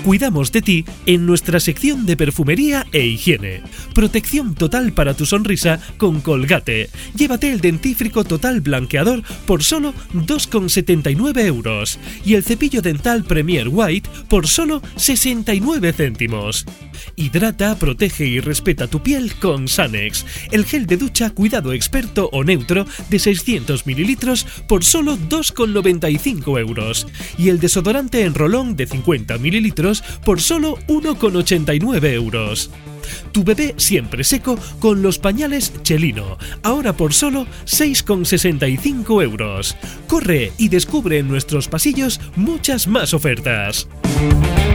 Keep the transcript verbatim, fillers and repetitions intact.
Cuidamos de ti en nuestra sección de perfumería e higiene. Protección total para tu sonrisa con Colgate. Llévate el dentífrico total blanqueador por solo dos con setenta y nueve euros y el cepillo dental Premier White por solo sesenta y nueve céntimos. Hidrata, protege y respeta tu piel con Sanex, el gel de ducha cuidado experto o neutro de seiscientos mililitros por solo dos con noventa y cinco euros y el desodorante en rolón de cincuenta mililitros por solo uno con ochenta y nueve euros. Tu bebé siempre seco con los pañales Chelino, ahora por solo seis con sesenta y cinco euros. Corre y descubre en nuestros pasillos muchas más ofertas.